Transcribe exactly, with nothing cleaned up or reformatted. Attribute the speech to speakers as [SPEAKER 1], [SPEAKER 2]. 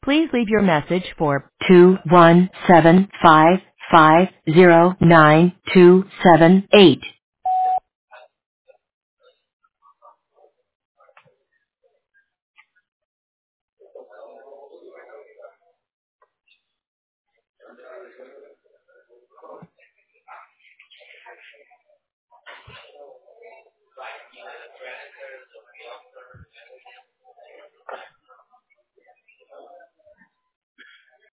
[SPEAKER 1] Please leave your message for two one seven five five zero nine two seven eight.